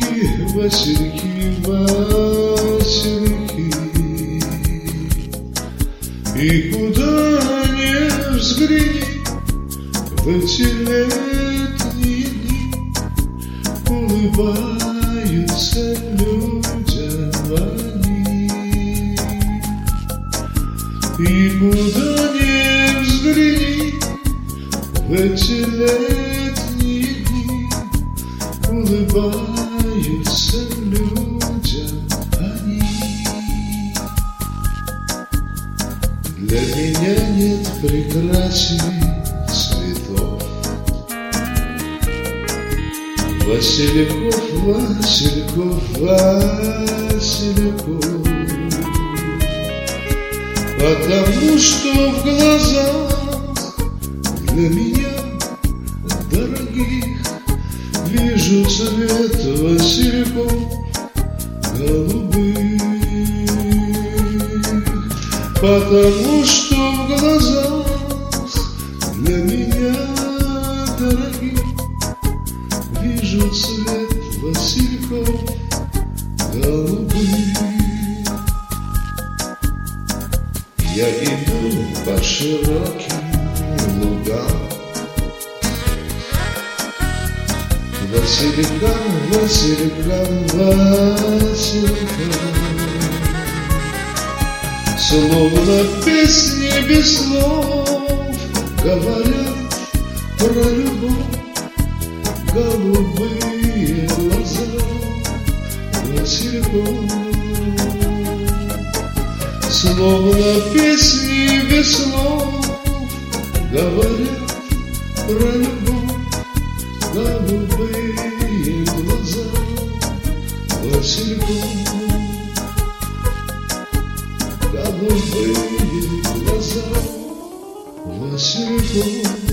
васильки, васильки. И куда ни взгляни, в эти летние дни улыбаются людям они. И куда ни взгляни, в эти летние дни улыбаются людям они. Для меня нет прекрасней цветов, васильков, васильков, васильков, потому что в глазах для меня дорогих вижу цвет васильков голубых, потому что в глазах для меня дорогих вижу цвет васильков голубых. Я иду по широким лугам, василькам, василькам, василькам, словно песни без слов говорят про любовь голубые глаза васильков. Словно песни без слов говорят про любовь голубые глаза васильков. Голубые глаза васильков.